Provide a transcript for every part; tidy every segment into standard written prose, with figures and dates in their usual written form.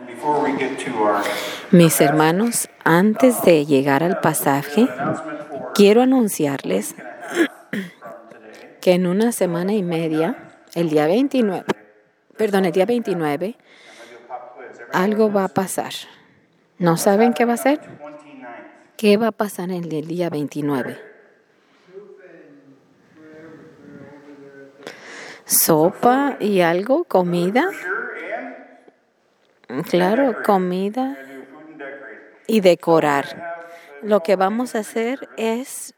Mis hermanos, antes de llegar al pasaje, quiero anunciarles que en una semana y media, el día 29, algo va a pasar. ¿No saben qué va a ser? ¿Qué va a pasar en el día 29? ¿Sopa y algo? ¿Comida? Claro, comida y decorar. Lo que vamos a hacer es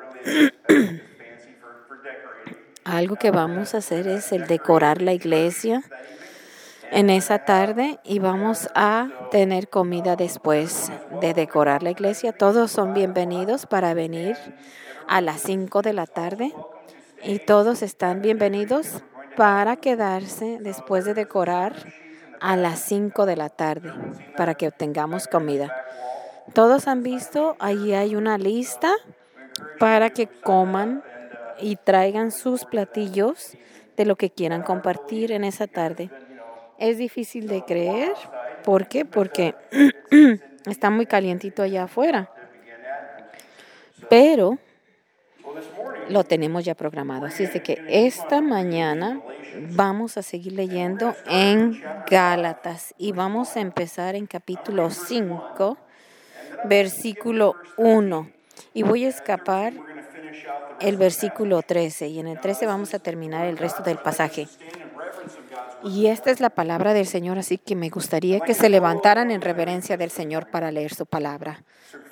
el decorar la iglesia en esa tarde y vamos a tener comida después de decorar la iglesia. Todos son bienvenidos para venir a las 5 de la tarde y todos están bienvenidos para quedarse después de decorar a las 5 de la tarde para que obtengamos comida. Todos han visto, allí hay una lista para que coman y traigan sus platillos de lo que quieran compartir en esa tarde. Es difícil de creer. ¿Por qué? Porque está muy calientito allá afuera. Pero lo tenemos ya programado. Así es de que esta mañana vamos a seguir leyendo en Gálatas y vamos a empezar en capítulo 5, versículo 1. Y voy a escapar el versículo 13 y en el 13 vamos a terminar el resto del pasaje. Y esta es la palabra del Señor, así que me gustaría que se levantaran en reverencia del Señor para leer su palabra.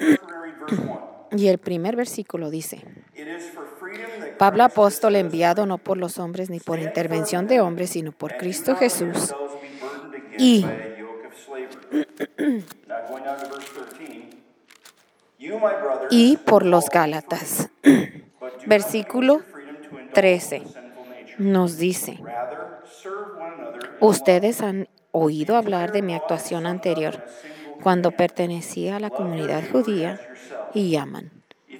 Y el primer versículo dice: Pablo apóstol enviado no por los hombres ni por intervención de hombres, sino por Cristo Jesús y por los Gálatas. Versículo 13 nos dice: Ustedes han oído hablar de mi actuación anterior cuando pertenecía a la comunidad judía y aman.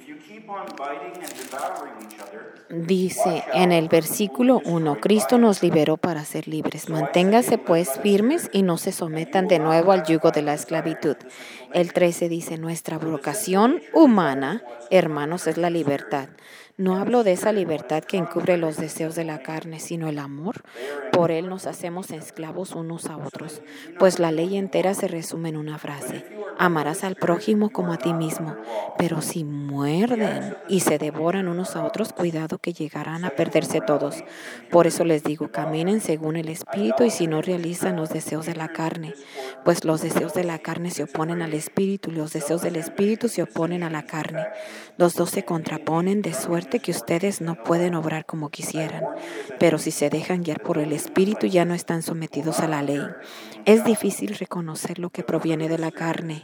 Dice en el versículo 1, Cristo nos liberó para ser libres. Manténganse pues firmes y no se sometan de nuevo al yugo de la esclavitud. El 13 dice, nuestra vocación humana, hermanos, es la libertad. No hablo de esa libertad que encubre los deseos de la carne, sino el amor. Por él nos hacemos esclavos unos a otros, pues la ley entera se resume en una frase: amarás al prójimo como a ti mismo. Pero si muerden y se devoran unos a otros, cuidado que llegarán a perderse todos. Por eso les digo, caminen según el Espíritu y si no realizan los deseos de la carne, pues los deseos de la carne se oponen al Espíritu y los deseos del Espíritu se oponen a la carne. Los dos se contraponen de suerte que ustedes no pueden obrar como quisieran. Pero si se dejan guiar por el Espíritu, ya no están sometidos a la ley. Es difícil reconocer lo que proviene de la carne.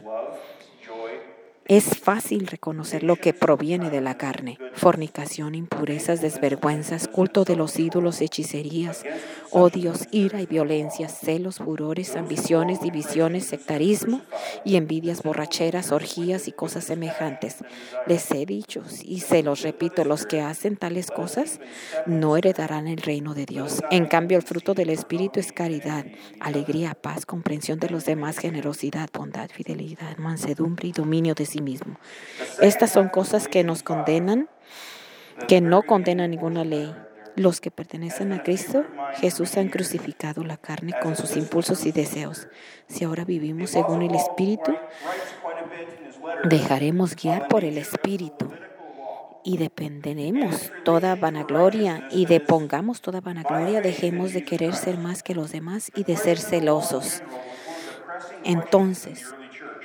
Es fácil reconocer lo que proviene de la carne: fornicación, impurezas, desvergüenzas, culto de los ídolos, hechicerías, odios, ira y violencia, celos, furores, ambiciones, divisiones, sectarismo y envidias, borracheras, orgías y cosas semejantes. Les he dicho y se los repito, los que hacen tales cosas no heredarán el reino de Dios. En cambio, el fruto del Espíritu es caridad, alegría, paz, comprensión de los demás, generosidad, bondad, fidelidad, mansedumbre y dominio de sí mismo. Estas son cosas que nos condenan, que no condenan ninguna ley. Los que pertenecen a Cristo Jesús han crucificado la carne con sus impulsos y deseos. Si ahora vivimos según el Espíritu, dejaremos guiar por el Espíritu y depongamos toda vanagloria, dejemos de querer ser más que los demás y de ser celosos. Entonces,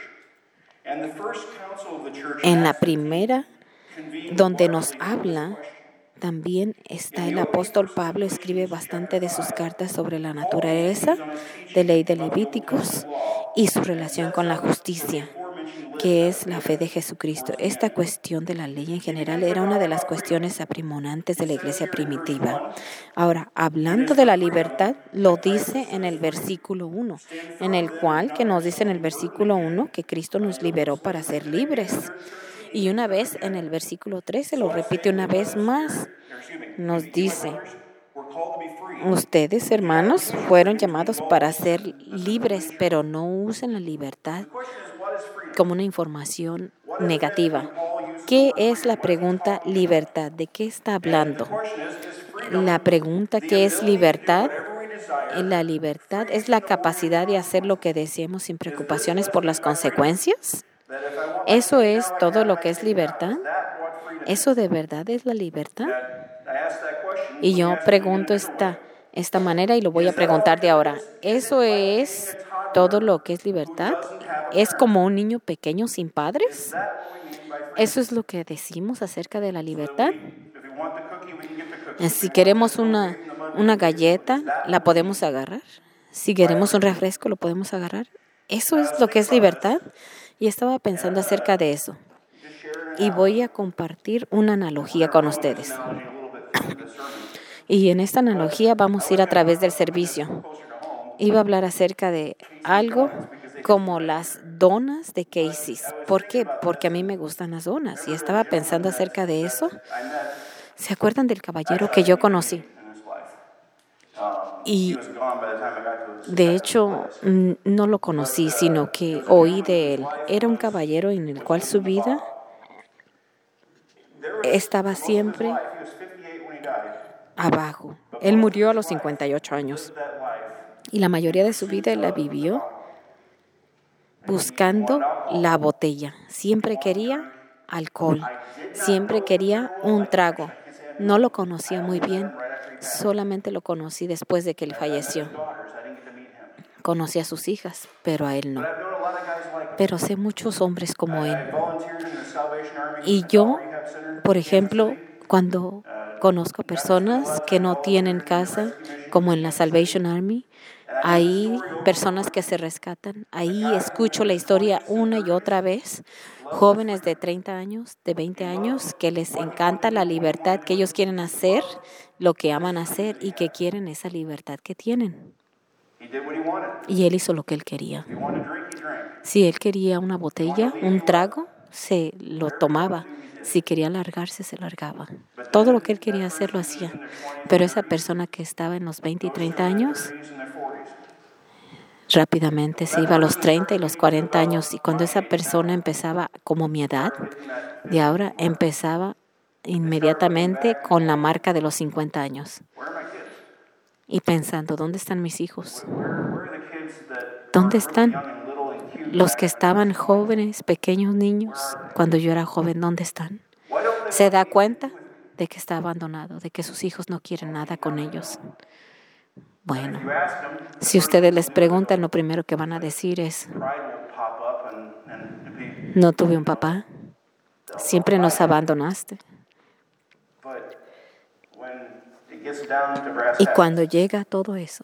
en la primera, donde nos habla, también está el apóstol Pablo, escribe bastante de sus cartas sobre la naturaleza de ley de Levíticos y su relación con la justicia, que es la fe de Jesucristo. Esta cuestión de la ley en general era una de las cuestiones aprimonantes de la iglesia primitiva. Ahora, hablando de la libertad, lo dice en el versículo 1, que nos dice en el versículo 1 que Cristo nos liberó para ser libres. Y una vez en el versículo 13 lo repite una vez más. Nos dice Ustedes, hermanos, fueron llamados para ser libres, pero no usen la libertad como una información negativa. ¿Qué es la pregunta libertad? ¿De qué está hablando? La pregunta ¿qué es libertad? La libertad es la capacidad de hacer lo que deseemos sin preocupaciones por las consecuencias. ¿Eso es todo lo que es libertad? ¿Eso de verdad es la libertad? Y yo pregunto esta manera y lo voy a preguntar de ahora. ¿Eso es todo lo que es libertad? ¿Es como un niño pequeño sin padres? ¿Eso es lo que decimos acerca de la libertad? Si queremos una galleta, ¿la podemos agarrar? Si queremos un refresco, ¿lo podemos agarrar? ¿Eso es lo que es libertad? Y estaba pensando acerca de eso. Y voy a compartir una analogía con ustedes. Y en esta analogía vamos a ir a través del servicio. Iba a hablar acerca de algo como las donas de Casey's. ¿Por qué? Porque a mí me gustan las donas. Y estaba pensando acerca de eso. ¿Se acuerdan del caballero que yo conocí? Y de hecho no lo conocí, sino que oí de él. Era un caballero en el cual su vida estaba siempre abajo. Él murió a los 58 años. Y la mayoría de su vida él la vivió buscando la botella. Siempre quería alcohol. Siempre quería un trago. No lo conocía muy bien. Solamente lo conocí después de que él falleció. Conocí a sus hijas, pero a él no. Pero sé muchos hombres como él. Y yo, por ejemplo, cuando conozco personas que no tienen casa, como en la Salvation Army, hay personas que se rescatan. Ahí escucho la historia una y otra vez. Jóvenes de 30 años, de 20 años, que les encanta la libertad, que ellos quieren hacer lo que aman hacer y que quieren esa libertad que tienen. Y él hizo lo que él quería. Si él quería una botella, un trago, se lo tomaba. Si quería largarse, se largaba. Todo lo que él quería hacer lo hacía. Pero esa persona que estaba en los 20 y 30 años, rápidamente se iba a los 30 y los 40 años. Y cuando esa persona empezaba, como mi edad, de ahora empezaba inmediatamente con la marca de los 50 años. Y pensando, ¿dónde están mis hijos? ¿Dónde están los que estaban jóvenes, pequeños niños? Cuando yo era joven, ¿dónde están? Se da cuenta de que está abandonado, de que sus hijos no quieren nada con ellos. Bueno, si ustedes les preguntan, lo primero que van a decir es, no tuve un papá, siempre nos abandonaste. Y cuando llega todo eso,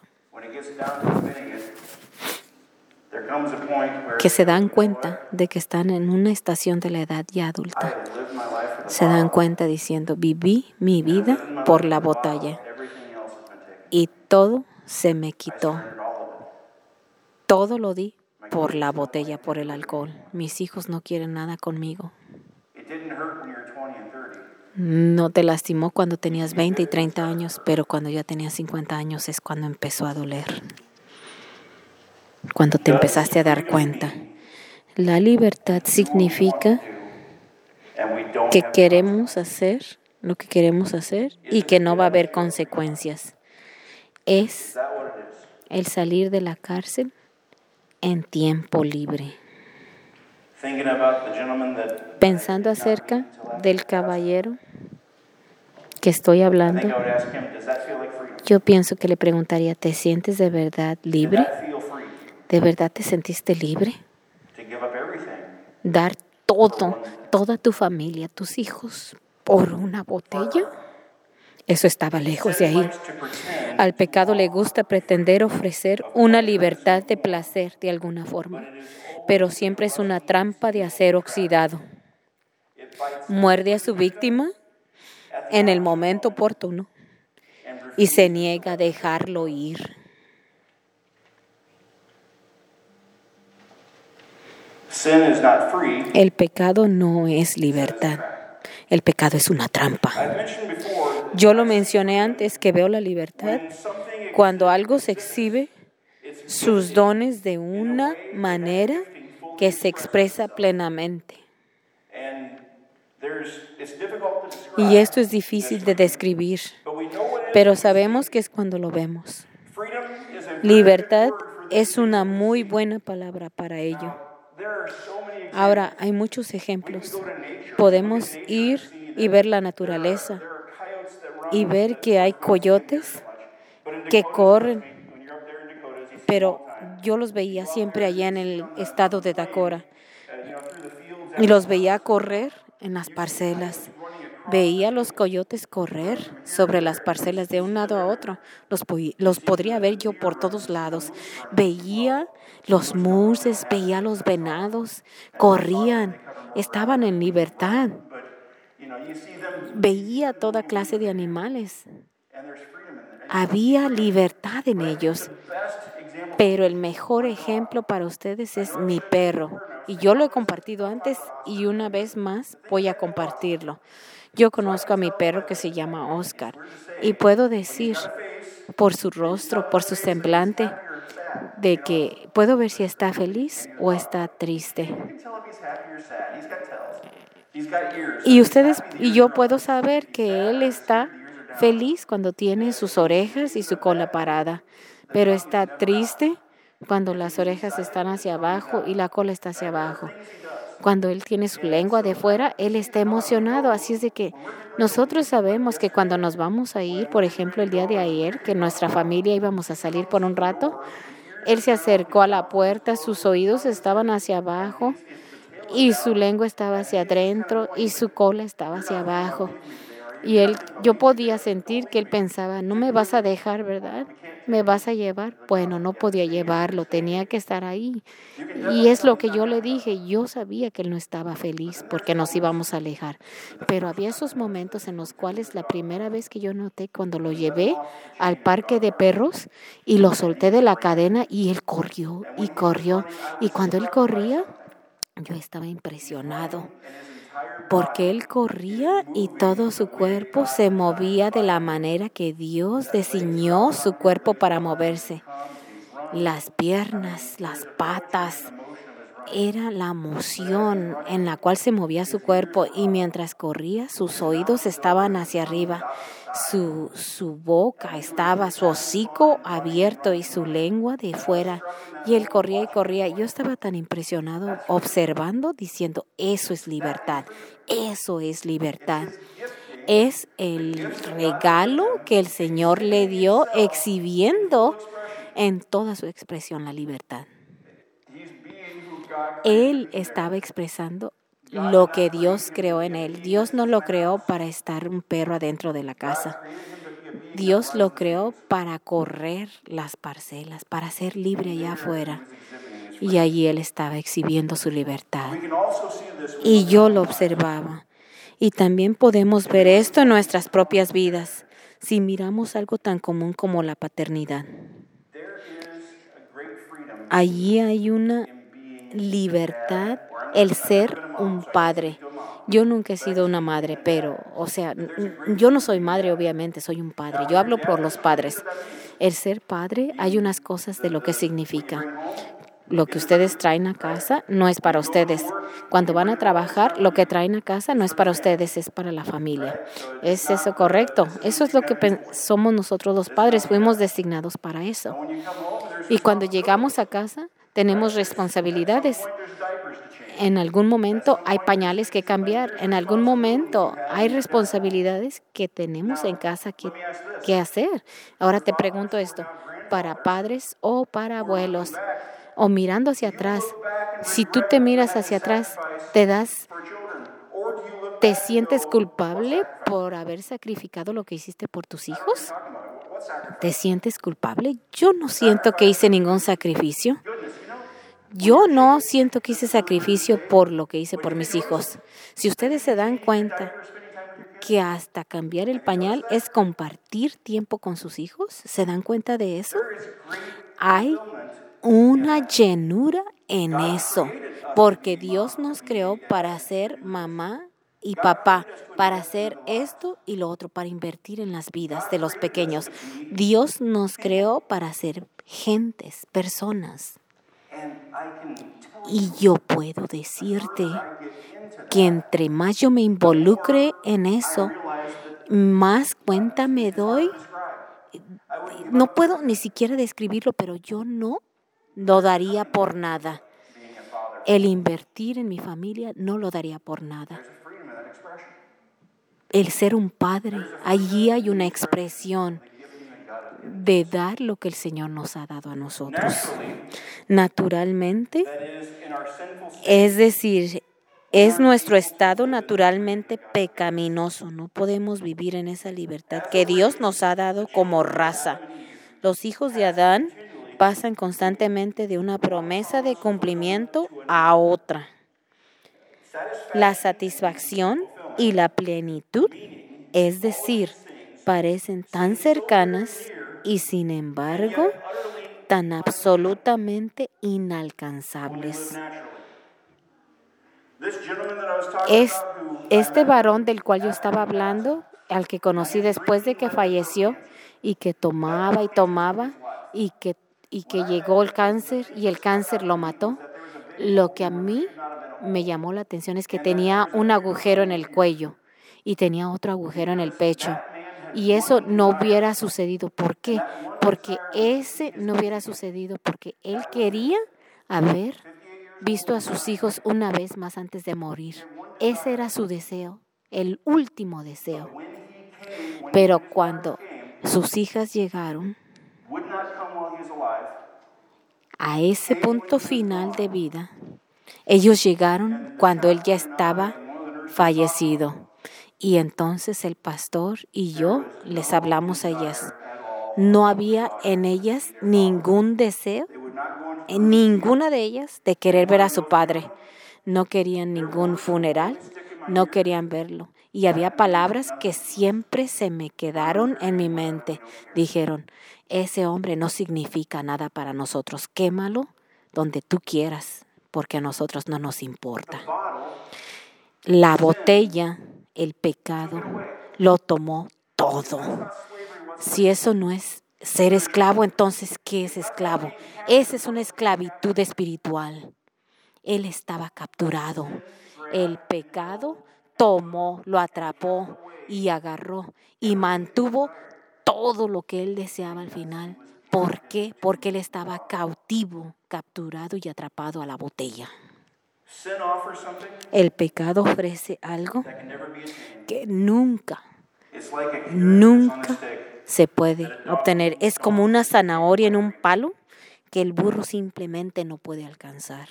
que se dan cuenta de que están en una estación de la edad ya adulta, se dan cuenta diciendo, viví mi vida por la botella y todo se me quitó. Todo lo di por la botella, por el alcohol. Mis hijos no quieren nada conmigo. No te lastimó cuando tenías 20 y 30 años, pero cuando ya tenías 50 años es cuando empezó a doler. Cuando te empezaste a dar cuenta. La libertad significa que queremos hacer lo que queremos hacer y que no va a haber consecuencias. Es el salir de la cárcel en tiempo libre. Pensando acerca del caballero que estoy hablando, yo pienso que le preguntaría, ¿te sientes de verdad libre? ¿De verdad te sentiste libre? Dar todo, toda tu familia, tus hijos, por una botella. Eso estaba lejos de ahí. Al pecado le gusta pretender ofrecer una libertad de placer de alguna forma, pero siempre es una trampa de acero oxidado. Muerde a su víctima en el momento oportuno y se niega a dejarlo ir. El pecado no es libertad. El pecado es una trampa. Yo lo mencioné antes, que veo la libertad Cuando algo se exhibe sus dones de una manera que se expresa plenamente. Y esto es difícil de describir, pero sabemos que es cuando lo vemos. Libertad es una muy buena palabra para ello. Ahora, hay muchos ejemplos. Podemos ir y ver la naturaleza y ver que hay coyotes que corren, pero yo los veía siempre allá en el estado de Dakota y los veía correr en las parcelas. Veía los coyotes correr sobre las parcelas de un lado a otro. Los podría ver yo por todos lados. Veía los mooses, veía los venados, corrían, estaban en libertad. Veía toda clase de animales. Había libertad en ellos. Pero el mejor ejemplo para ustedes es mi perro. Y yo lo he compartido antes y una vez más voy a compartirlo. Yo conozco a mi perro que se llama Oscar y puedo decir por su rostro, por su semblante, de que puedo ver si está feliz o está triste. Y yo puedo saber que él está feliz cuando tiene sus orejas y su cola parada, pero está triste cuando las orejas están hacia abajo y la cola está hacia abajo. Cuando él tiene su lengua de fuera, él está emocionado. Así es de que nosotros sabemos que cuando nos vamos a ir, por ejemplo, el día de ayer, que nuestra familia íbamos a salir por un rato, él se acercó a la puerta, sus oídos estaban hacia abajo y su lengua estaba hacia adentro y su cola estaba hacia abajo. Y yo podía sentir que él pensaba, no me vas a dejar, ¿verdad? ¿Me vas a llevar? Bueno, no podía llevarlo, tenía que estar ahí. Y es lo que yo le dije, yo sabía que él no estaba feliz porque nos íbamos a alejar. Pero había esos momentos en los cuales la primera vez que yo noté cuando lo llevé al parque de perros y lo solté de la cadena y él corrió y corrió. Y cuando él corría, yo estaba impresionado. Porque él corría y todo su cuerpo se movía de la manera que Dios diseñó su cuerpo para moverse. Las piernas, las patas, era la emoción en la cual se movía su cuerpo y mientras corría sus oídos estaban hacia arriba, su boca estaba, su hocico abierto y su lengua de fuera. Y él corría y corría. Yo estaba tan impresionado observando, diciendo, eso es libertad, eso es libertad. Es el regalo que el Señor le dio exhibiendo en toda su expresión la libertad. Él estaba expresando lo que Dios creó en él. Dios no lo creó para estar un perro adentro de la casa. Dios lo creó para correr las parcelas, para ser libre allá afuera. Y allí él estaba exhibiendo su libertad. Y yo lo observaba. Y también podemos ver esto en nuestras propias vidas, si miramos algo tan común como la paternidad. Allí hay una libertad, el ser un padre. Yo nunca he sido una madre, pero, yo no soy madre, obviamente, soy un padre. Yo hablo por los padres. El ser padre, hay unas cosas de lo que significa. Lo que ustedes traen a casa no es para ustedes. Cuando van a trabajar, lo que traen a casa no es para ustedes, es para la familia. ¿Es eso correcto? Eso es lo que somos nosotros los padres, fuimos designados para eso. Y cuando llegamos a casa, tenemos responsabilidades. En algún momento hay pañales que cambiar. En algún momento hay responsabilidades que tenemos en casa que hacer. Ahora te pregunto esto, ¿para padres o para abuelos? O mirando hacia atrás. Si tú te miras hacia atrás, ¿te sientes culpable por haber sacrificado lo que hiciste por tus hijos? ¿Te sientes culpable? Yo no siento que hice ningún sacrificio. Yo no siento que hice sacrificio por lo que hice por mis hijos. Si ustedes se dan cuenta que hasta cambiar el pañal es compartir tiempo con sus hijos, ¿se dan cuenta de eso? Hay una llenura en eso, porque Dios nos creó para ser mamá y papá para hacer esto y lo otro, para invertir en las vidas de los pequeños. Dios nos creó para ser gentes, personas. Y yo puedo decirte que entre más yo me involucre en eso, más cuenta me doy. No puedo ni siquiera describirlo, pero yo no lo daría por nada. El invertir en mi familia no lo daría por nada. El ser un padre, allí hay una expresión de dar lo que el Señor nos ha dado a nosotros. Naturalmente, es decir, es nuestro estado naturalmente pecaminoso. No podemos vivir en esa libertad que Dios nos ha dado como raza. Los hijos de Adán pasan constantemente de una promesa de cumplimiento a otra. La satisfacción y la plenitud, es decir, parecen tan cercanas y sin embargo tan absolutamente inalcanzables. Este varón del cual yo estaba hablando, al que conocí después de que falleció y que tomaba y tomaba y que llegó el cáncer y el cáncer lo mató, lo que a mí me llamó la atención es que tenía un agujero en el cuello y tenía otro agujero en el pecho. Y eso no hubiera sucedido. ¿Por qué? Porque ese no hubiera sucedido porque él quería haber visto a sus hijos una vez más antes de morir. Ese era su deseo, el último deseo. Pero cuando sus hijas llegaron a ese punto final de vida, ellos llegaron cuando él ya estaba fallecido. Y entonces el pastor y yo les hablamos a ellas. No había en ellas ningún deseo, en ninguna de ellas, de querer ver a su padre. No querían ningún funeral, no querían verlo. Y había palabras que siempre se me quedaron en mi mente. Dijeron, ese hombre no significa nada para nosotros. Quémalo donde tú quieras, porque a nosotros no nos importa. La botella, el pecado, lo tomó todo. Si eso no es ser esclavo, entonces, ¿qué es esclavo? Esa es una esclavitud espiritual. Él estaba capturado. El pecado tomó, lo atrapó y agarró y mantuvo todo lo que él deseaba al final. ¿Por qué? Porque él estaba cautivo, capturado y atrapado a la botella. El pecado ofrece algo que nunca se puede obtener. Es como una zanahoria en un palo que el burro simplemente no puede alcanzar.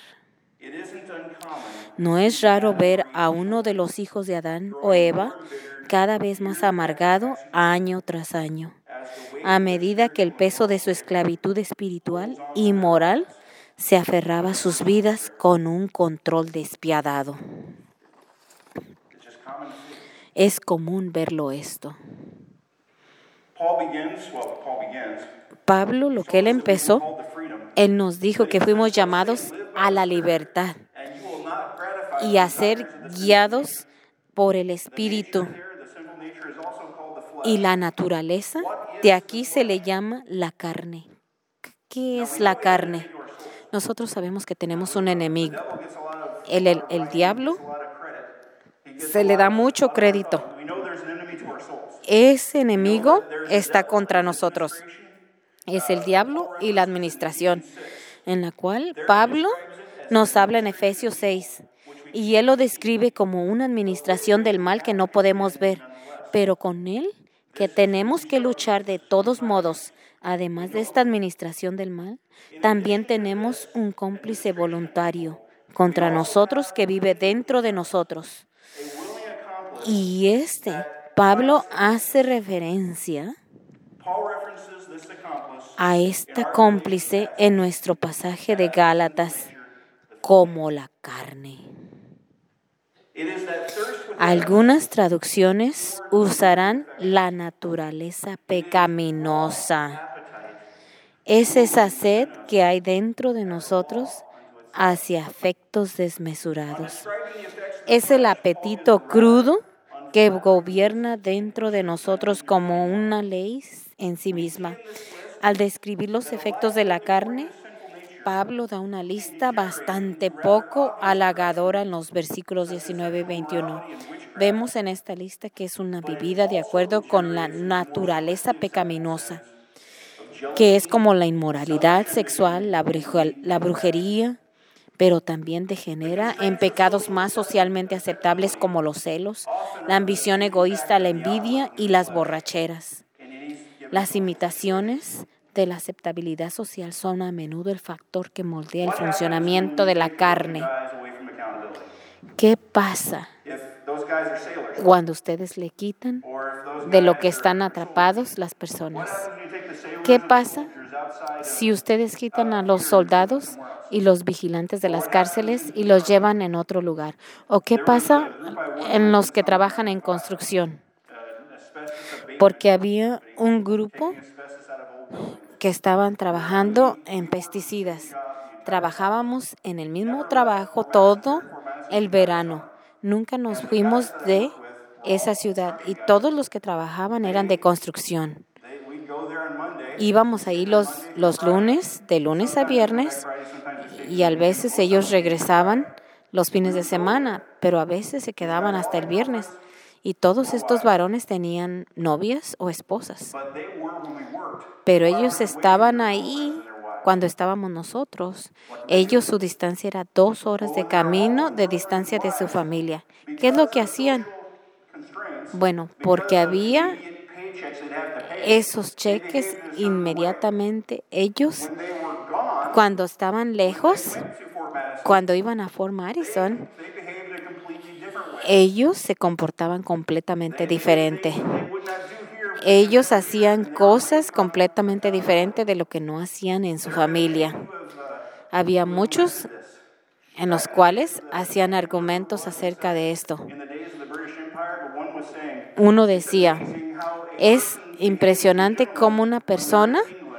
No es raro ver a uno de los hijos de Adán o Eva cada vez más amargado año tras año, a medida que el peso de su esclavitud espiritual y moral se aferraba a sus vidas con un control despiadado. Es común verlo esto. Pablo, lo que él empezó, él nos dijo que fuimos llamados a la libertad y a ser guiados por el Espíritu. Y la naturaleza, de aquí se le llama la carne. ¿Qué es la carne? Nosotros sabemos que tenemos un enemigo. El diablo se le da mucho crédito. Ese enemigo está contra nosotros. Es el diablo y la administración, en la cual Pablo nos habla en Efesios 6. Y él lo describe como una administración del mal que no podemos ver, pero con él que tenemos que luchar de todos modos. Además de esta administración del mal, también tenemos un cómplice voluntario contra nosotros que vive dentro de nosotros. Y Pablo hace referencia a esta cómplice en nuestro pasaje de Gálatas como la carne. Algunas traducciones usarán la naturaleza pecaminosa. Es esa sed que hay dentro de nosotros hacia afectos desmesurados. Es el apetito crudo que gobierna dentro de nosotros como una ley en sí misma. Al describir los efectos de la carne, Pablo da una lista bastante poco halagadora en los versículos 19 y 21. Vemos en esta lista que es una vivida de acuerdo con la naturaleza pecaminosa, que es como la inmoralidad sexual, la brujería, pero también degenera en pecados más socialmente aceptables como los celos, la ambición egoísta, la envidia y las borracheras. Las imitaciones de la aceptabilidad social son a menudo el factor que moldea el funcionamiento de la carne. ¿Qué pasa cuando ustedes le quitan de lo que están atrapados las personas? ¿Qué pasa si ustedes quitan a los soldados y los vigilantes de las cárceles y los llevan en otro lugar? ¿O qué pasa en los que trabajan en construcción? Porque había un grupo que estaban trabajando en pesticidas. Trabajábamos en el mismo trabajo todo el verano. Nunca nos fuimos de esa ciudad y todos los que trabajaban eran de construcción. Íbamos ahí los lunes, de lunes a viernes, y a veces ellos regresaban los fines de semana, pero a veces se quedaban hasta el viernes. Y todos estos varones tenían novias o esposas. Pero ellos estaban ahí cuando estábamos nosotros. Ellos, su distancia era 2 horas de camino de distancia de su familia. ¿Qué es lo que hacían? Bueno, porque había esos cheques inmediatamente. Ellos, cuando estaban lejos, cuando iban a Fort Madison, ellos se comportaban completamente diferente. Ellos hacían cosas completamente diferentes de lo que no hacían en su familia. Había muchos en los cuales hacían argumentos acerca de esto. Uno decía, es impresionante cómo una persona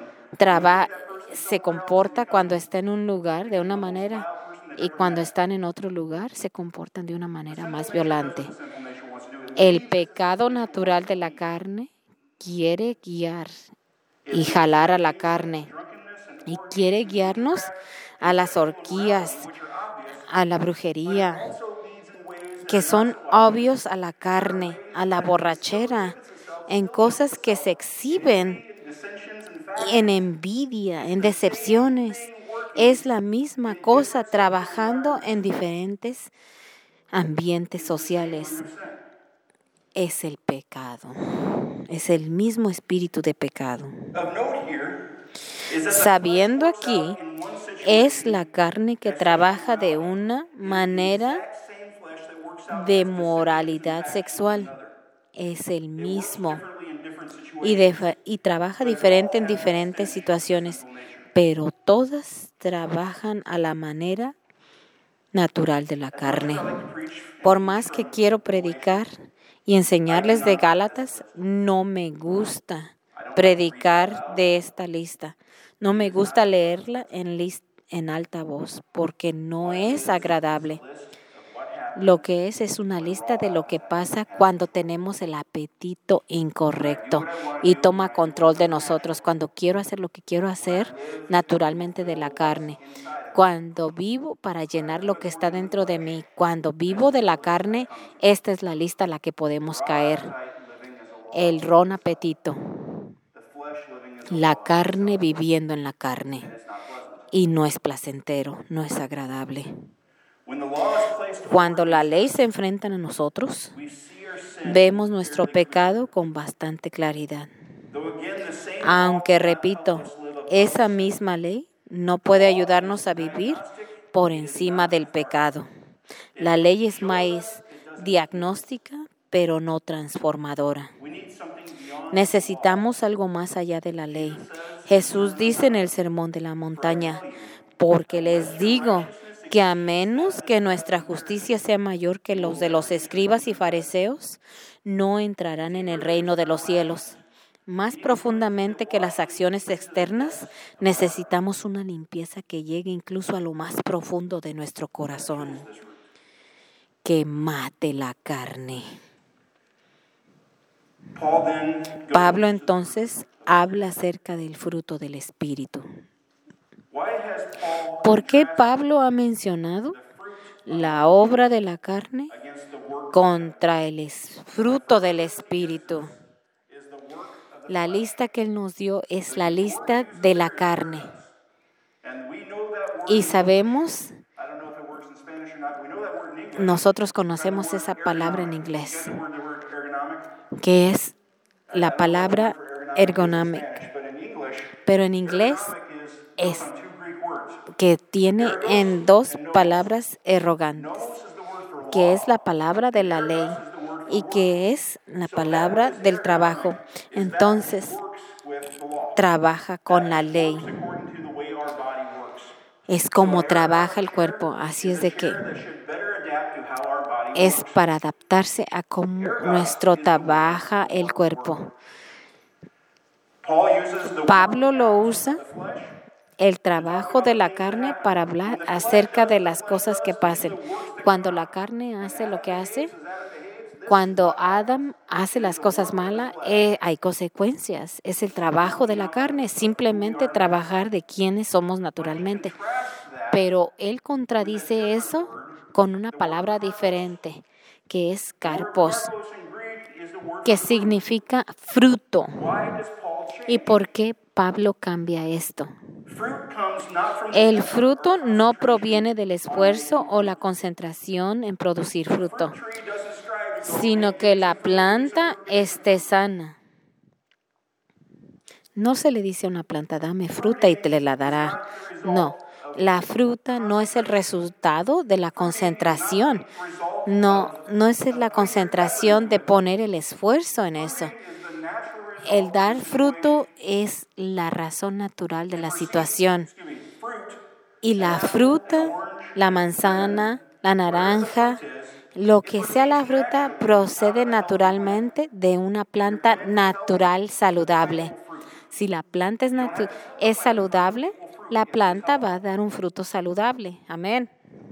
se comporta cuando está en un lugar de una manera y cuando están en otro lugar se comportan de una manera más violenta. El pecado natural de la carne quiere guiar y jalar a la carne y quiere guiarnos a las orgías, a la brujería, que son obvios a la carne, a la borrachera, en cosas que se exhiben, en envidia, en decepciones. Es la misma cosa trabajando en diferentes ambientes sociales. Es el pecado. Es el mismo espíritu de pecado. Sabiendo aquí, es la carne que trabaja de una manera de moralidad sexual. Es el mismo y trabaja diferente en diferentes situaciones, pero todas trabajan a la manera natural de la carne. Por más que quiero predicar y enseñarles de Gálatas, no me gusta predicar de esta lista. No me gusta leerla en alta voz porque no es agradable. Lo que es una lista de lo que pasa cuando tenemos el apetito incorrecto y toma control de nosotros, cuando quiero hacer lo que quiero hacer naturalmente de la carne. Cuando vivo para llenar lo que está dentro de mí, cuando vivo de la carne, esta es la lista a la que podemos caer. El ron apetito, la carne viviendo en la carne, y no es placentero, no es agradable. Cuando la ley se enfrenta a nosotros, vemos nuestro pecado con bastante claridad. Aunque, repito, esa misma ley no puede ayudarnos a vivir por encima del pecado. La ley es más diagnóstica, pero no transformadora. Necesitamos algo más allá de la ley. Jesús dice en el Sermón de la Montaña, porque les digo que a menos que nuestra justicia sea mayor que los de los escribas y fariseos, no entrarán en el reino de los cielos. Más profundamente que las acciones externas, necesitamos una limpieza que llegue incluso a lo más profundo de nuestro corazón. que mate la carne. Paul then goes Pablo entonces habla acerca del fruto del Espíritu. Why has Paul ¿Por qué contrasted Pablo ha mencionado the fruit la obra de la carne against the work contra el fruto del Espíritu? is the work of the La lista que él nos dio es la lista de la carne. and we know that word Y in sabemos, I don't know if it works in Spanish or not. We know that word in English. nosotros conocemos esa palabra en Ergonomic. inglés, You got the word ergonomic? que es I la don't know what the palabra word for ergonomic is in ergonomic, Spanish, but in English, pero en inglés ergonomic is es built on two Greek words. que tiene en dos palabras errogantes, Nomos is the word for que es la law. palabra de la ley Ergos is the word for y work. que es la So that palabra which is del trabajo. ergonomic is that Entonces, which works with the law. trabaja con la That which ley. works according to the way our body works. Es So como an trabaja el ergonomic cuerpo. chair Así is es a de que chair that should better adapt to how our body es works. para adaptarse a cómo Ergos nuestro is the way trabaja the el Lord cuerpo. works. Paul uses the Pablo working lo actions usa, of the flesh el to talk trabajo about de the la things that carne, happen. para hablar When the flesh acerca does de what the las flesh cosas que does, these pasen. are the works that come Cuando la out. carne When hace lo Adam que hace, behaves as Adam behaves, this is cuando what happens. Adam hace It is las the cosas work of the malas, flesh. hay consecuencias. Es el trabajo de la carne, simplemente trabajar de quienes somos But he naturalmente. contrasts that Pero él with a contradice different eso word, con una the word palabra karpos. diferente, que es The word carpos, karpos in Greek is the word que for fruit. significa fruto. Why does Paul ¿Y change? por qué Pablo cambia esto? Fruit comes not from the El effort fruto or no concentration proviene del on esfuerzo making o la fruit. concentración en producir The fruto, fruit tree doesn't strive to go sino and que give me la some fruit, give me some planta fruit, give me some esté fruit. sana. No se le dice a una planta, dame fruta y te Fruiting la is dará. not the result No, of la fruta no es el concentration. resultado de la Fruiting is not concentración. the result No, no es of la putting your effort concentración de into it. poner el esfuerzo en eso. Fruiting is the natural El result dar of the fruto situation. es la razón natural de And la for situación. fruit, Y an la apple, an fruta, orange, la a manzana, lemon, la whatever the naranja, fruit lo it que sea la proceeds fruta naturally out procede of a healthy plant. naturalmente de una If your planta plant is healthy, natural the plant saludable. will fruit. Si la planta You don't have to tell the es plant to fruit, saludable, it will fruit la if it is planta va a healthy. dar un fruto saludable. Amén.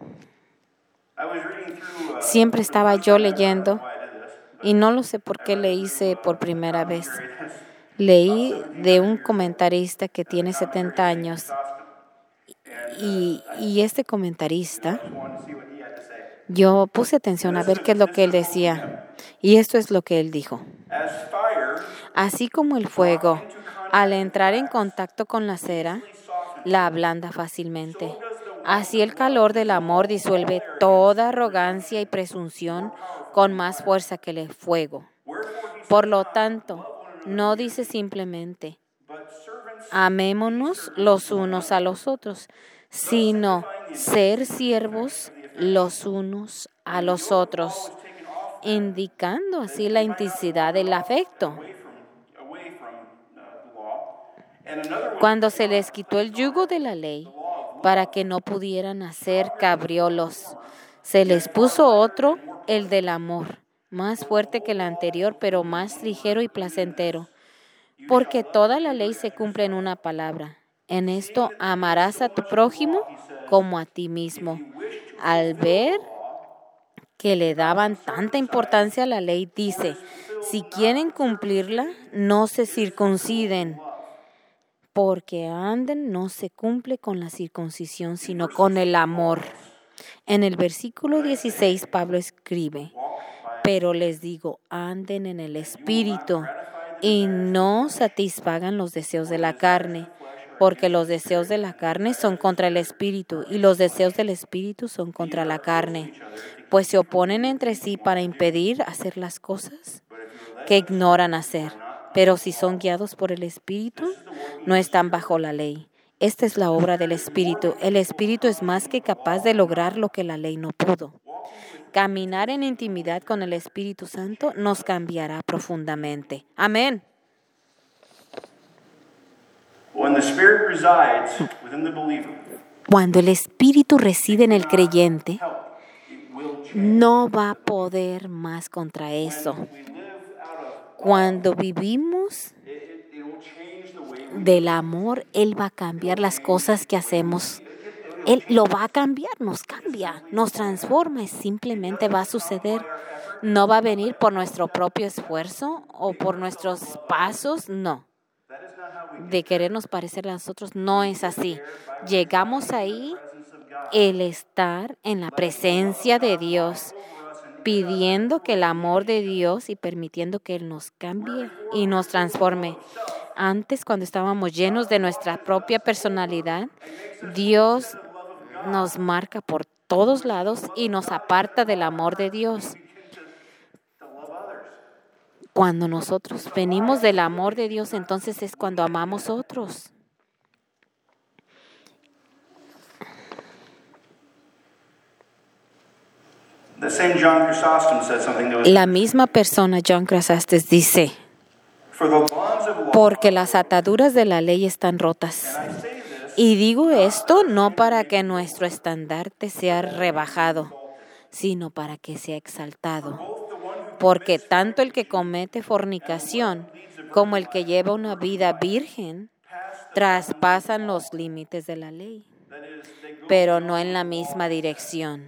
I was reading through Siempre for the estaba first yo time, I don't know leyendo why I did this, y but no lo sé por I qué le read hice through por a primera vez. commentary that's Leí about de 1700 un years old. comentarista que That's a tiene commentary 70 by St. años Chrysostom. And y este I comentarista, just wanted to see what he had to say. yo puse And atención a this is ver qué es lo this que is él a quote from him. decía. Y esto es lo que él dijo. As fire Así como el brought fuego, into contact al with entrar en wax, contacto con la cera, easily softens la it, ablanda so fácilmente. does the wine Así el of calor love del amor disuelve all toda arrogance and arrogancia y presumption presunción more powerful con than más fire. fuerza que el fuego. Wherefore he Por says lo not, tanto, love one another no dearly, dice simplemente, but servants, be amémonos servants los one unos a another, los otros, thus sino signifying the ser intensity siervos of the affection. los unos a When the los yoke of law otros, was taken off them, indicando that así they la might not intensidad wander del off and afecto. away from the law. And another was Cuando put se les on, quitó el placed on yugo it, de la the ley law of para love. que no pudieran hacer How great was the cabriolos, former, se les yet far puso lighter otro, and more el pleasant. del amor, más For the fuerte que whole el law anterior, is pero fulfilled in más one ligero y word, even in placentero. this. You Porque shall love toda your la ley neighbor se as cumple en yourself. una palabra. En Seeing esto that there is amarás so a tu much in the prójimo law, he says, como a ti if mismo. you wish to Al fulfill ver the law, que le do not daban be tanta circumcised, importancia a la ley, for dice, it is fulfilled si not quieren with cumplirla, circumcision, no se it is fulfilled in circunciden, love. porque anden no se cumple con la circuncisión, In sino verse con 16, el Paul amor. writes, En el versículo But I say, 16, Pablo escribe, walk by pero faith, les digo, anden en el and you will not Espíritu gratify the y desires of the no flesh. satisfagan los deseos For de the la desires of carne, the flesh are porque against los the deseos de spirit, la and the carne son desires of the contra el spirit Espíritu are y against los the deseos flesh. del Espíritu son These contra are la opposed to carne, each other to pues keep se you from oponen doing the entre things sí you want para to do. impedir hacer las cosas But if you are led que by the ignoran Spirit, you hacer. are not under Pero the si son law. guiados por el Espíritu, This is the working no of the están Spirit. bajo la ley. Esta es la The obra del Spirit is more Espíritu. than El capable of Espíritu es más accomplishing que what the capaz law de could lograr not. lo que la ley no pudo. Walking with Caminar en intimacy with the Holy intimidad con el Spirit Espíritu will Santo change nos us. cambiará profundamente. Amén. When the Spirit resides within the believer, Cuando el Espíritu it reside en el cannot creyente, help. It will change. no va a poder más contra When eso. we live out of love, Cuando vivimos it will change the way we del do. amor, Él va a It will cambiar las change cosas que the way we hacemos. see. Él lo va a cambiar, nos cambia, nos transforma y simplemente va a suceder. No va a venir por nuestro propio esfuerzo o por nuestros pasos, no. That is not how we get De querernos parecer a nosotros, no es así. there. Llegamos ahí, Presence of God. el estar en la presencia de Dios, Over us and pidiendo que el amor de Dios y permitiendo que Él nos cambie y nos transforme. Antes, cuando estábamos llenos de nuestra propia personalidad, Dios nos marca por todos lados y nos aparta del amor de Dios. to love others. Cuando nosotros venimos del amor de Dios, entonces es cuando amamos a otros. The same John Chrysostom said something that was, La misma persona, John Chrysostom, dice, for the bonds of law, porque las ataduras de la ley están rotas. I say this, Y digo esto no para que nuestro estandarte sea rebajado, sino para que sea exaltado. both the one who Porque tanto el que comete fornicación como el que lleva una vida virgen traspasan los límites de la ley, that is, they go, pero no en la misma dirección.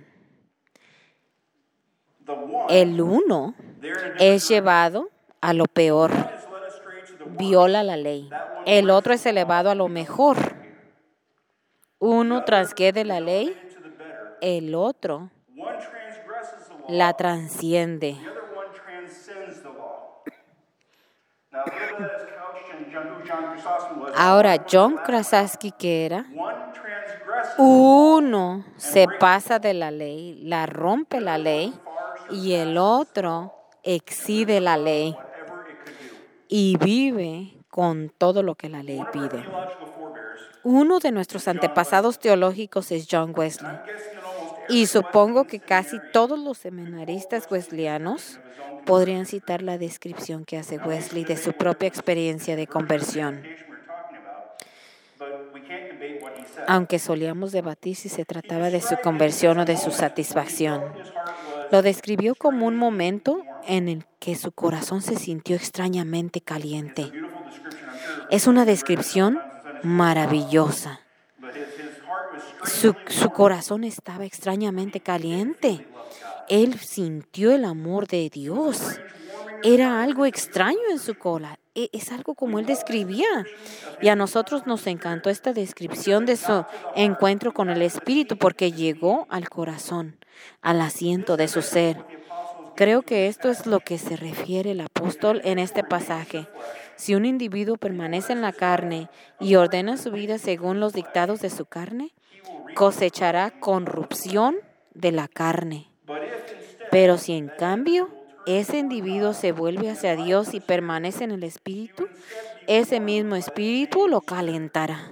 the one El uno es llevado a lo peor, is led astray to the one. viola la ley. El otro es elevado a lo mejor. Uno transgrede la ley, To the better. el otro One transgresses the law. la transciende. The other one transcends the law. Now, a little bit as couched in who John Chrysostom was. Ahora, John Krasinski, que era, One transgresses uno se pasa de la ley, la rompe la ley, y el otro exide la ley whatever it could do. y vive con todo lo que la ley One of our pide. theological forebears, Uno de nuestros antepasados teológicos es John Wesley. I'm guessing that almost Y supongo que casi todos los seminaristas wesleyanos podrían citar la descripción que hace Wesley de su propia experiencia de conversión, every we're talking about, but we can't debate what he said. aunque solíamos debatir si se trataba de su conversión o de su satisfacción. His heart was Lo describió como un momento en el que su corazón se sintió extrañamente caliente. beautiful description, I'm sure, Es una descripción maravillosa. but his heart was straight. Su corazón estaba extrañamente caliente. Él sintió el amor de Dios. Era algo extraño en su cola. Es algo como él describía. Y a nosotros nos encantó esta descripción de su encuentro con el Espíritu porque llegó al corazón, al asiento de su ser. Creo que esto es lo que se refiere el apóstol en este pasaje. Si un individuo permanece en la carne y ordena su vida según los dictados de su carne, cosechará corrupción de la carne. Pero si en cambio ese individuo se vuelve hacia Dios y permanece en el Espíritu, ese mismo Espíritu lo calentará.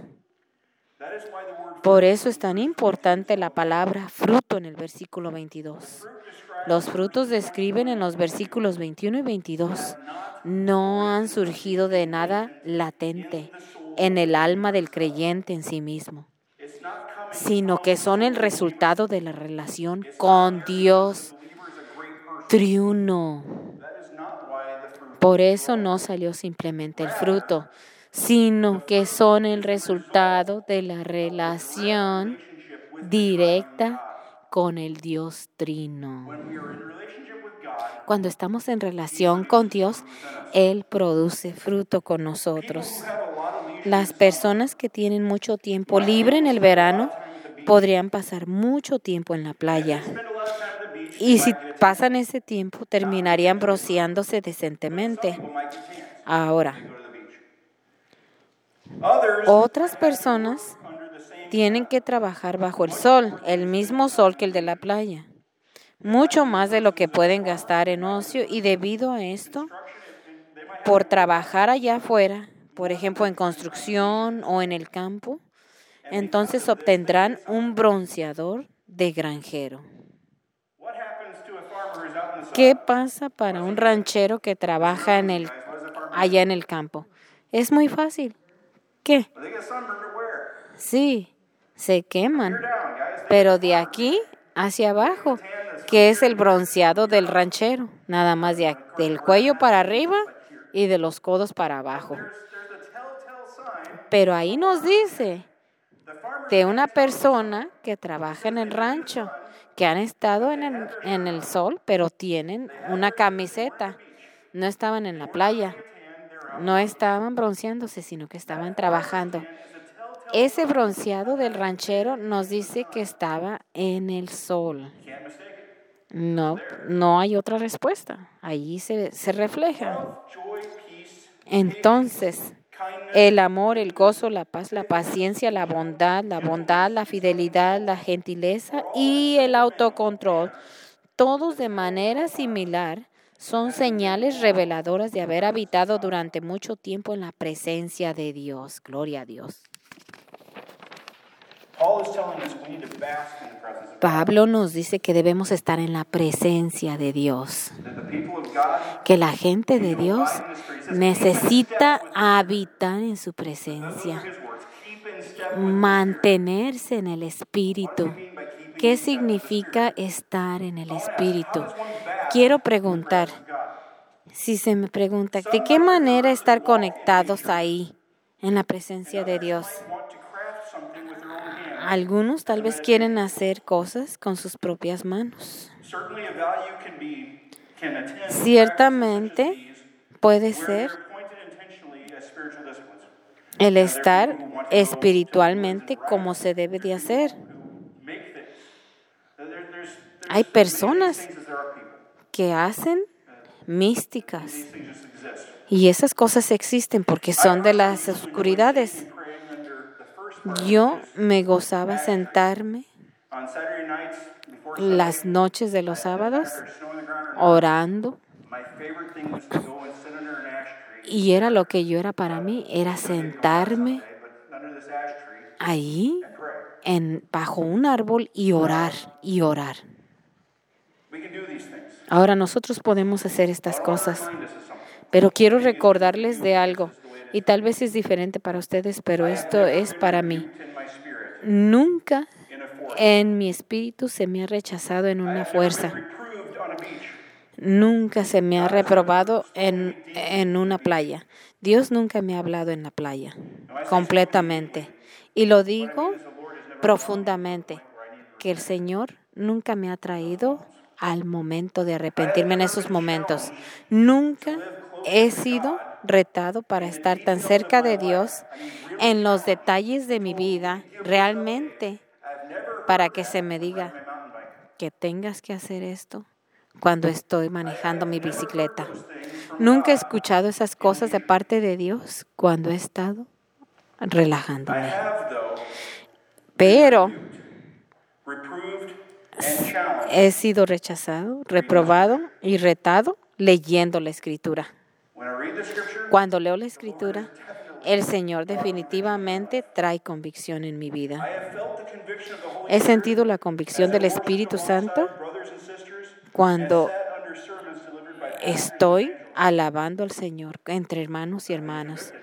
Por eso es tan importante la palabra fruto en el versículo 22. Los frutos describen en los versículos 21 y 22 no han surgido de nada latente en el alma del creyente en sí mismo, sino que son el resultado de la relación con Dios triuno. Por eso no salió simplemente el fruto, sino que son el resultado de la relación directa con el Dios trino. Cuando estamos en relación con Dios, Él produce fruto con nosotros. Las personas que tienen mucho tiempo libre en el verano podrían pasar mucho tiempo en la playa. Y si pasan ese tiempo, terminarían bronceándose decentemente. Ahora, otras personas tienen que trabajar bajo el sol, el mismo sol que el de la playa, mucho más de lo que pueden gastar en ocio, y debido a esto, por trabajar allá afuera, por ejemplo en construcción o en el campo, entonces obtendrán un bronceador de granjero. ¿Qué pasa para un ranchero que trabaja allá en el campo? Es muy fácil. ¿Qué? Sí, se queman, pero de aquí hacia abajo, que es el bronceado del ranchero, nada más del cuello para arriba y de los codos para abajo. Pero ahí nos dice de una persona que trabaja en el rancho, que han estado en el sol, pero tienen una camiseta. No estaban en la playa, no estaban bronceándose, sino que estaban trabajando. Ese bronceado del ranchero nos dice que estaba en el sol. Can't mistake it. No hay otra respuesta. Allí se refleja. Love, joy, peace, Entonces, el amor, el gozo, la paz, la paciencia, la bondad, la fidelidad, la gentileza y el autocontrol, todos de manera similar, son señales reveladoras de haber habitado durante mucho tiempo en la presencia de Dios. Gloria a Dios. Paul is telling us we need to bask in the presence of God. Pablo nos dice que debemos estar en la presencia de Dios, That the people of God que la gente de Dios necesita habitar en su presencia, his words, keep in step with mantenerse en el Espíritu. me by keeping ¿Qué significa estar en el Espíritu? one bask Quiero preguntar, God. si se me pregunta, ¿de qué manera estar conectados ahí, en la presencia de Dios? Want to craft something with their own hands. Algunos tal vez quieren hacer cosas con sus propias manos. Certainly a value can attend Ciertamente puede where ser they're appointed intentionally as spiritual disciplines. el estar espiritualmente como se debe de hacer. Make things. There's Hay personas things as there are people. que hacen místicas These things just exist. y esas cosas existen porque son de las oscuridades. Praying under the first part. Yo me gozaba sentarme On Saturday nights before las noches de los sábados there's snow on the ground, orando my favorite thing was to go and sit under an ash tree. y era lo que yo era para mí, era sentarme But under this ash tree, ahí pray. bajo un árbol y orar y orar. We can do these things. Ahora nosotros podemos hacer estas cosas, Remind us of something. pero quiero recordarles de algo y tal vez es diferente para ustedes, pero esto es para mí. In my spirit, Nunca in a forest. en mi espíritu se me ha rechazado en una fuerza. Reproved on a beach. Nunca se me ha reprobado en una playa. Dios nunca me ha hablado en la playa, completamente. Y lo digo profundamente, que el Señor nunca me ha traído al momento de arrepentirme en esos momentos. Nunca he sido retado para estar tan cerca de Dios en los detalles de mi vida, realmente, para que se me diga que tengas que hacer esto cuando estoy manejando mi bicicleta. Nunca he escuchado esas cosas de parte de Dios cuando he estado relajándome. Have, though, Pero reproved and challenged. he sido rechazado, reprobado y retado leyendo la Escritura. When I read the scripture, Cuando leo la Escritura, el Señor definitivamente trae convicción en mi vida. I have felt the conviction of the Holy He sentido la convicción del Espíritu Santo brothers and sisters cuando sat under sermons delivered by estoy alabando al Señor entre hermanos y hermanas.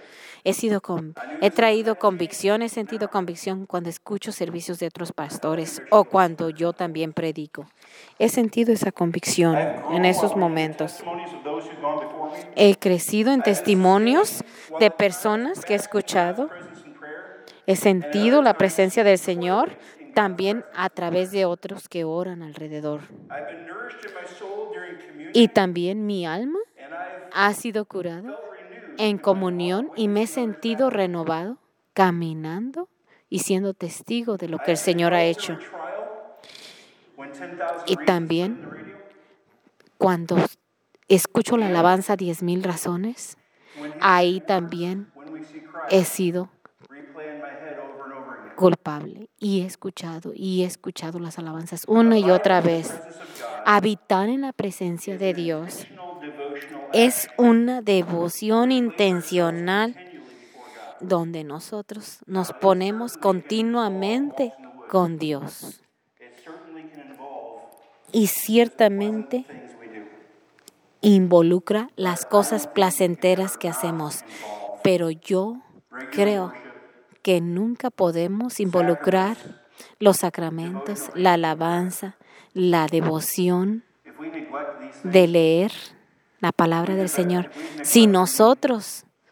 He traído convicción, he sentido convicción cuando escucho servicios de otros pastores o cuando yo también predico. He sentido esa convicción en esos momentos. testimonies of those who've gone before me. He crecido en testimonios de personas que he escuchado. Presence and prayer. He sentido la presencia del Señor también a través de otros que oran alrededor. I've been nourished in my soul during communion, Y también mi alma and I've ha sido curada renewed en comunión y me he sentido renovado, caminando y siendo testigo de lo que el Señor ha hecho. trial when 10,000 Y también cuando escucho la alabanza 10,000 razones, ahí también when we see Christ he sido replay in my head over and over again. culpable y he escuchado las alabanzas una y otra vez. Habitar en la presencia de Dios Devotional es una devoción intencional donde nosotros nos ponemos continuamente con Dios. it certainly can involve Y ciertamente things we do. involucra las cosas placenteras que hacemos. Pero yo creo que nunca podemos involucrar los sacramentos, la alabanza, la devoción If we neglect these things, de leer la palabra del Señor. Si nosotros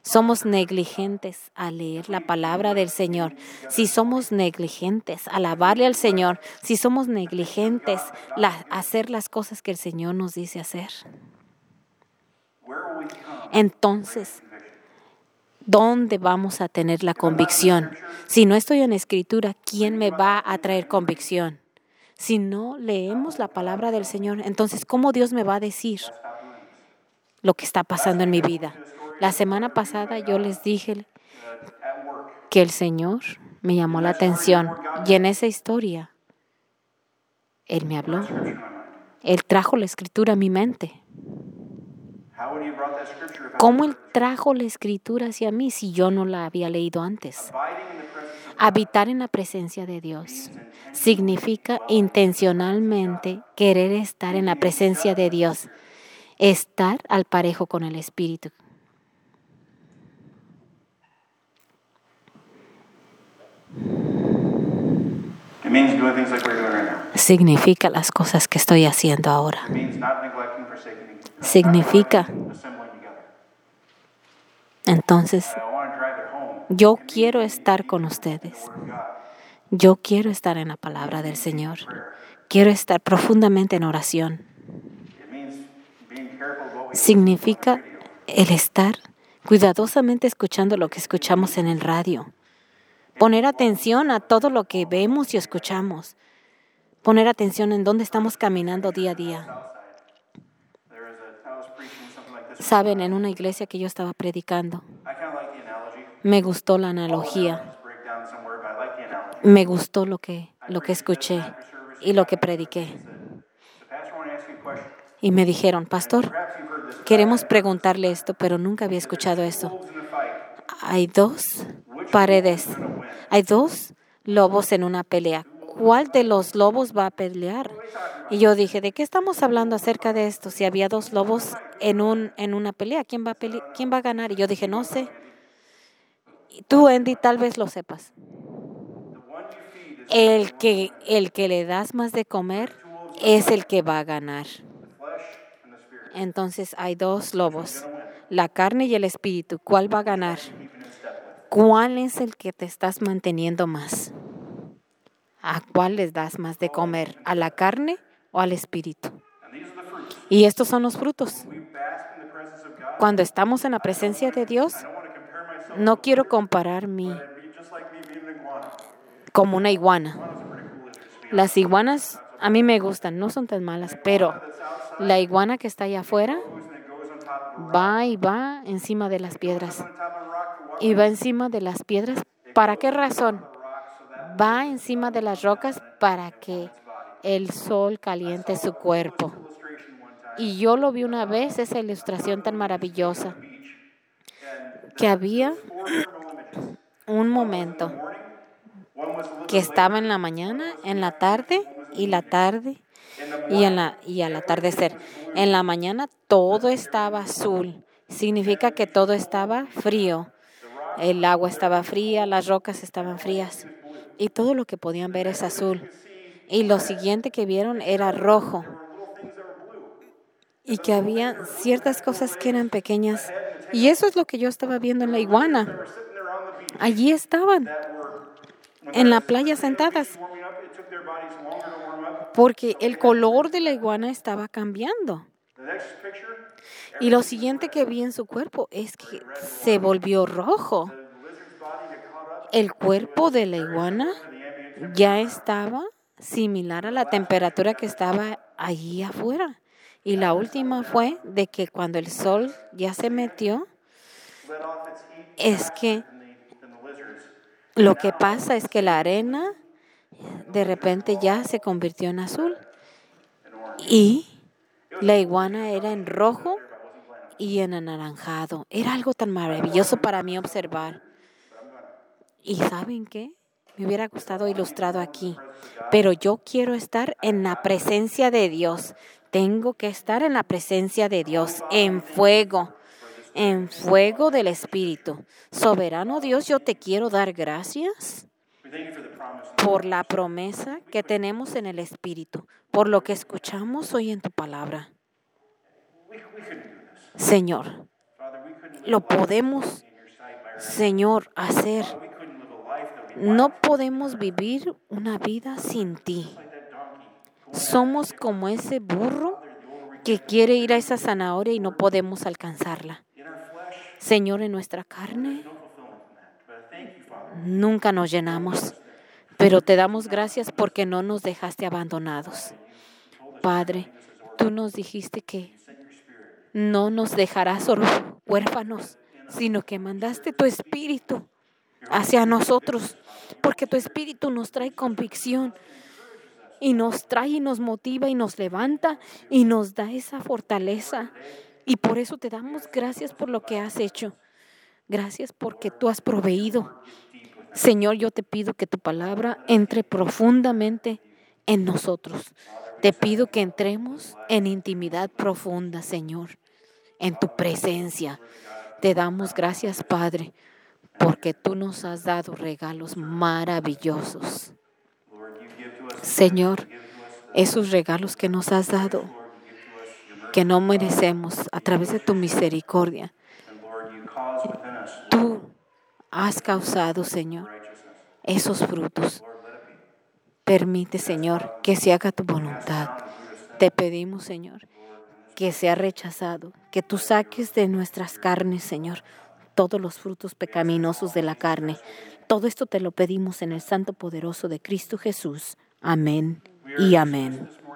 somos negligentes a leer la palabra del Señor, si somos negligentes a alabarle al Señor, si somos negligentes a hacer las cosas que el Señor nos dice hacer, where will we come? entonces, ¿dónde vamos a tener la convicción? Si no estoy en Escritura, ¿quién me va a traer convicción? Si no leemos la palabra del Señor, entonces, ¿cómo Dios me va a decir lo que está pasando en mi vida? La semana pasada yo les dije At work. que el Señor me llamó la atención y en esa historia Él me habló. Scripture in my mind. Él trajo la Escritura a mi mente. How would he have brought that scripture if I ¿Cómo wasn't Él trajo la Escritura hacia mí si yo no la había leído antes? abiding in the presence of God? Habitar en la presencia de Dios significa intencionalmente querer estar en la presencia de Dios, estar al parejo con el Espíritu. It means doing things like we're doing right now. Significa las cosas que estoy haciendo ahora. It means not neglecting, forsaking, Significa, assembling together. entonces, I want to drive it home. yo quiero estar con ustedes. Word of God. Yo quiero estar en la palabra del Señor. Quiero estar profundamente en oración. It means being careful of what we Significa el estar cuidadosamente escuchando lo que escuchamos en el radio. Poner atención a todo lo que vemos y escuchamos. Poner atención en dónde estamos caminando día a día. I was preaching something like this. Saben, en una iglesia que yo estaba predicando, I kind of like the analogy. me gustó la analogía. Just break down somewhere, but I like the analogy. Me gustó lo que escuché y lo que prediqué. So, Pastor, I want to ask you a question. Y me dijeron, pastor, Perhaps you've heard this. queremos preguntarle esto, pero nunca había escuchado eso. Wolves in a fight. Hay dos paredes, hay dos lobos en una pelea. ¿Cuál de los lobos va a pelear? Y yo dije, ¿de qué estamos hablando acerca de esto? Si había dos lobos en una pelea, ¿quién va a ganar? Y yo dije, no sé. Y tú, Andy, tal vez lo sepas. El que le das más de comer es el que va a ganar. Entonces hay dos lobos, la carne y el espíritu. ¿Cuál va a ganar? ¿Cuál es el que te estás manteniendo más? ¿A cuál les das más de comer? ¿A la carne o al espíritu? And these are the fruits. Y estos son los frutos. We bask in the presence of God. Cuando estamos en la presencia de Dios, I don't want to compare myself no quiero comparar to be just like me being an iguana. como una iguana. Iguana's a pretty cool lizard. Las iguanas a mí me gustan, no son tan malas, pero la iguana que está allá afuera And it goes on top of va y va encima de las piedras. on top of a rock for what? Y va encima de las piedras. ¿Para qué razón? Va encima de las rocas para que el sol caliente su cuerpo. Illustration one time. Y yo lo vi una vez, esa ilustración tan maravillosa, que había Four thermal images. un momento Morning. One was a little que estaba en la mañana, en la tarde y la tarde y al atardecer. En la mañana todo estaba azul, significa que todo estaba frío. El agua estaba fría, las rocas estaban frías y todo lo que podían ver es azul. Y lo siguiente que vieron era rojo y que había ciertas cosas que eran pequeñas. Y eso es lo que yo estaba viendo en la iguana. Allí estaban, en la playa sentadas, warming up. It took their bodies longer to warm up. porque el color de la iguana estaba cambiando. The next picture, Y lo siguiente que vi en su cuerpo es que se volvió rojo. the lizard's body had caught up El cuerpo de la iguana to the ambient ya estaba similar a la temperatura que estaba allí afuera. Y la última fue de que cuando el sol ya se metió, let off its heat es que than the lizards. lo que pasa es que la arena de repente ya se convirtió en azul y la iguana era en rojo y en anaranjado. Era algo tan maravilloso para mí observar. ¿Y saben qué? Me hubiera gustado ilustrado aquí, pero yo quiero estar en la presencia de Dios. Tengo que estar en la presencia de Dios, en fuego del Espíritu. Soberano Dios, yo te quiero dar gracias We thank you for the promise. por la promesa que tenemos en el Espíritu, por lo que escuchamos hoy en tu palabra. We couldn't do this. Señor, Father, we couldn't lo podemos Señor, hacer. We couldn't live a life that we No podemos vivir una vida sin ti. like that donkey. Somos como ese burro que quiere ir a esa zanahoria y no podemos alcanzarla. In our flesh, Señor, en nuestra carne no fulfillment in that. But I thank you, Father. nunca nos llenamos, pero te damos gracias porque no nos dejaste abandonados. Padre, tú nos dijiste que no nos dejarás huérfanos, sino que mandaste tu Espíritu hacia nosotros, porque tu Espíritu nos trae convicción y nos trae y nos motiva y nos levanta y nos da esa fortaleza. Y por eso te damos gracias por lo que has hecho. Gracias porque tú has proveído. Señor, yo te pido que tu palabra entre profundamente en nosotros. Te pido que entremos en intimidad profunda, Señor, en tu presencia. Te damos gracias, Padre, porque tú nos has dado regalos maravillosos. Señor, esos regalos que nos has dado, que no merecemos a través de tu misericordia, And Lord, you cause within us tú has causado, Señor, righteousness. esos frutos. Lord, let it be. Permite, Señor, que se haga tu voluntad. Te pedimos, Señor, que sea rechazado, que tú saques de nuestras carnes, Señor, todos los frutos pecaminosos de la carne. Todo esto te lo pedimos en el santo poderoso de Cristo Jesús. Amén y amén.